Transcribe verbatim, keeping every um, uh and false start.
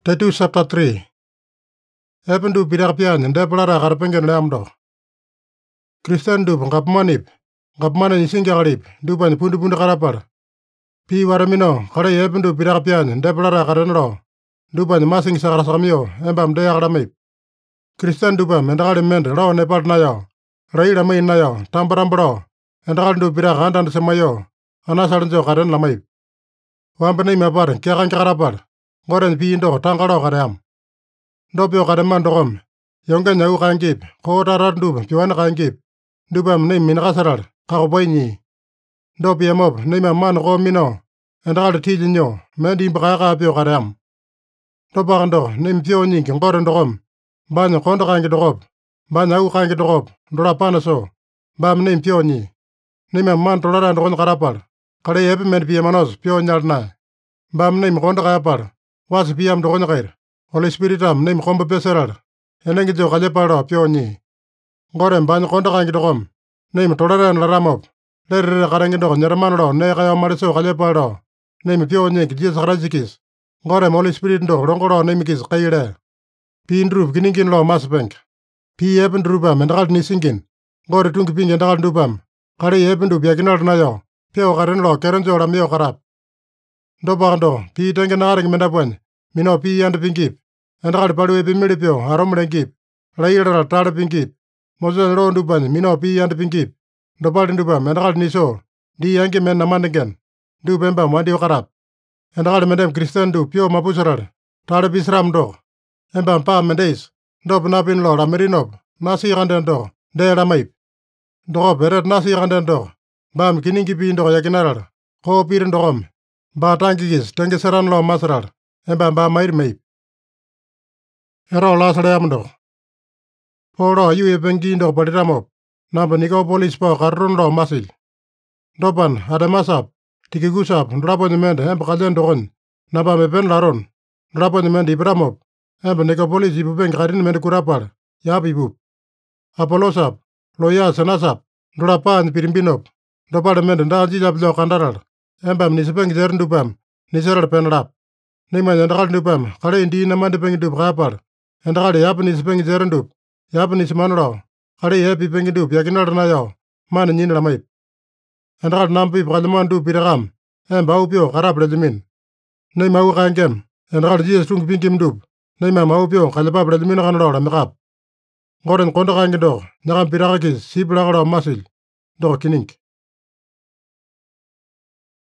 Titus chapter three. Epen du pidak pian nda pelara karpengen lamdo. Kristen du ngapmanip. Ngapmana ni singa galip. Du ban pundu pundu karapar. Pi waramino kare epen du pidak pian nda pelara karenro. Du ban masing sakara samio embam de agramip. Kristen du ban mendagale mend raw nepal na yo. Raira mai na yo tambarambro. Endagal du pidak andan semayo. Anasalenjo karen lamai. Wambane mapar kya kan karapar. Ngoren pi ndo tangalo kaream. Ndopyo kareman dogom. Yonga nyau kangip. Ko tarar ndub piwana kangip. Ndubam ne minakasarar. Kako boy ni. Ndopyo mob ne man ko mino. Endagal tiji nyo. Mendi mbakaka pyo kaream. Ndopakando ne mpyo ni ngoren dogom. Banyo kondo kangi dogop. Banyo u kangi dogop. Ndola panaso. Bam ne mpyo ni. Ne man tolara ndokon karapar. Kare epe men piye manos pyo nyalna. Bam ne mkondo karapar. Was piam dokon kair. Holy Spirit am nem kombe peserar. Enengi jo kaleparo pyo ni. Ngorem ban konda kangi dokom. Nem toleran laramop. Lerre karangi dok nyeramanro ne kaya mariso kaleparo. Nem pyo ni Jesus Christ. Ngorem Holy Spirit do rongoro nem kis kaire. Pi ndrup kiningin lo masbank. Pi eben drupa mendakal nisingin. Ngore tungi pingi ndakal ndupam. Kari eben drup yakinar na yo. Pyo karen lo kerenjo ramyo karap. Ndopakando pi tengen naring mendapwen. Mino pi yand pingip. Endakal palu epi milipyo aromlengip. Laira tada pingip. Mozo ro ndupan mino pi yand pingip. Ndopal ndupam endakal niso. Di yangi men namandingen. Ndupemba mwandi wakarap. Endakal mendem Kristen du pyo mapusarar. Tada pisram do. Emba mpa mendeis. Ndop napin lo ramirinop. Nasi ganden do. De ramaip. Ndokop eret nasi ganden do. Bam kiningipi ndo yakinarar. Ko pirin dokom. Ba tangigis tengiseran lo masarar. Emba mba mair meip. Ero lasare amdo. Poro yu epengi ndo padiramop. Namba niko polis po karun lo masil. Dopan adamasap. Tikigusap ndrapo nyemende emba kalyan dokon. Namba mepen laron. Ndrapo nyemende ibramop. Emba niko polis ipupen karin mende kurapar. Yap ipup. Apolosap. Loya senasap. Ndrapan pirimbinop. Dopal mende ndajijap lo kandarar. Emba mnisipeng zerndupam. Niserar penrap. Nima yandakal ndupam. Kale indi namande pengi dup kapar. Endakal yapnis pengi zerendup. Yapnis manro. Kale yapi pengi dup yakinar na yo. Man nyin ramaip. Endakal nampi pakaliman dup pirakam. Emba upyo karap rejimin. Nima u kangem. Endakal Jesus tung pingim dup. Nima maupyo kalipap rejimin kanro ramikap. Ngoren kondo kangi do. Nyakam pirakakis si pirakaro masil. Do kinink.